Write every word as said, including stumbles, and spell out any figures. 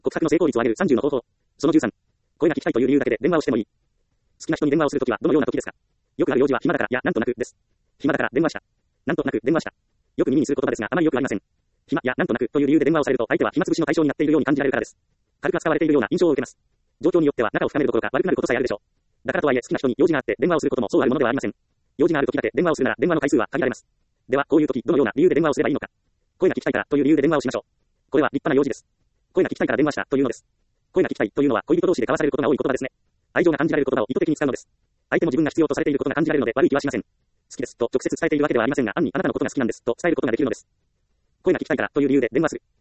告白の成功率を上げるさんじゅうの方法。そのじゅうさん。声が聞きたいという理由だけで電話をしてもいい。好きな人に電話をするときはどのような時ですか？よくある用事は暇だから、いや、なんとなくです。暇だから電話した。なんとなく電話した。よく耳にする言葉ですが、あまりよくありません。暇、いや、なんとなくという理由で電話をされると、相手は暇つぶしの対象になっているように感じられるからです。軽く扱われているような印象を受けます。状況によっては仲を深めるどころか悪くなることさえあるでしょう。だからとはいえ好きな人に用事があって電話をすることもそうあるものではありません。用事がある時だけ電話をするなら電話の回数は限られます。では、こういう時どのような理由で電話をすればいいのか。声が聞きたいからという理由で電話をしましょう。これは立派な用事です。声が聞きたいから電話したというのです。声が聞きたいというのは恋人同士で交わされることが多い言葉ですね。愛情が感じられる言葉を意図的に使うのです。相手も自分が必要とされていることが感じられるので悪い気はしません。好きですと直接伝えているわけではありませんが、暗にあなたのことが好きなんですと伝えることができるのです。声が聞きたいからという理由で電話する。